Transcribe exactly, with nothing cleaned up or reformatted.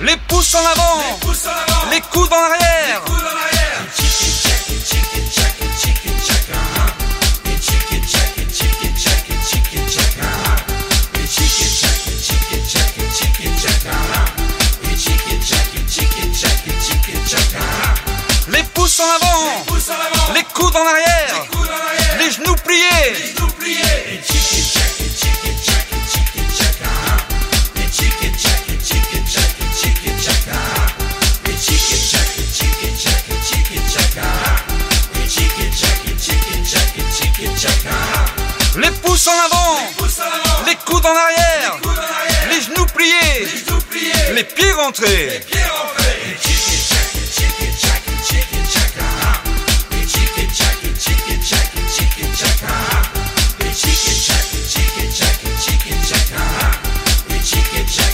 Les pouces en avant, les, pouces en avant. les coudes en arrière, les coudes en arrière. Chicken jacket, chicken jacket, chicken jacket, uh-huh. Et chicken jacket, chicken jacket, chicken jacket, uh-huh. Et chicken jacket, chicken jacket, chicken jacket, uh-huh. Et chicken jacket, chicken jacket, chicken jacket, uh-huh. les pouces en avant, les, pouces en avant. les coudes en arrière, les, coudes en arrière. les genoux pliés, les genoux pliés. Et chicken jacket, chicken jacket, chicken jacket, uh-huh. Et chicken jacket, chicken jacket, chicken jacket, uh-huh. Et chicken jacket, chicken jacket, chicken jacket, uh-huh. Et chicken jacket, chicken jacket, chicken jacket, uh-huh. les pouces en avant, les, pouces en avant. les coudes en arrière, les, coudes en arrière. les genoux pliés, les, genoux pliés. les pieds rentrés. Les pieds rentrés.